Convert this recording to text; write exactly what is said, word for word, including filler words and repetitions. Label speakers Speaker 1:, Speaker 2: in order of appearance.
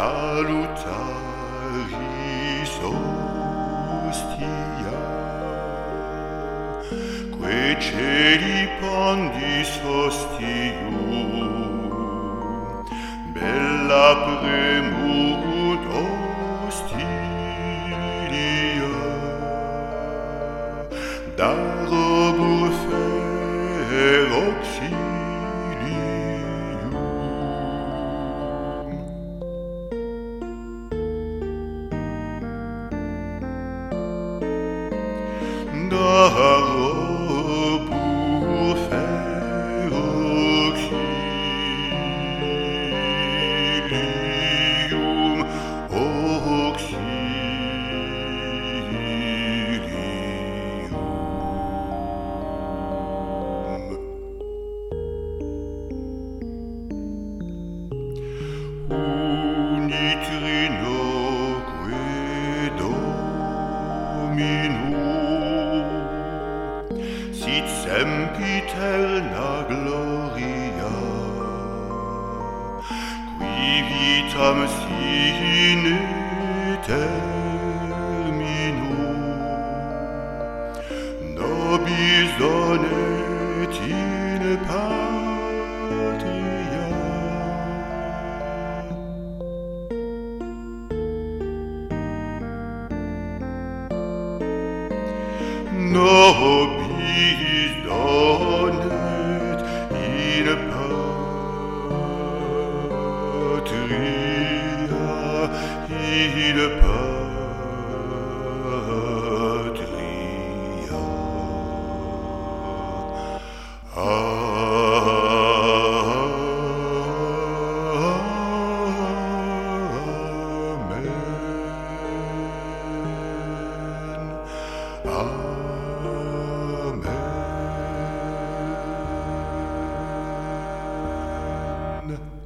Speaker 1: salutaris hostia, quae celi pandis hostium, bella premunt hostilia, darobur fer auxilium. Darobur fer auxilium, auxilium. Unit rinoque Domino, sit sempiterna gloria, qui vitam sine termino, nobis donet in patria. Nobis donet in patria, in patria. Amen. Amen.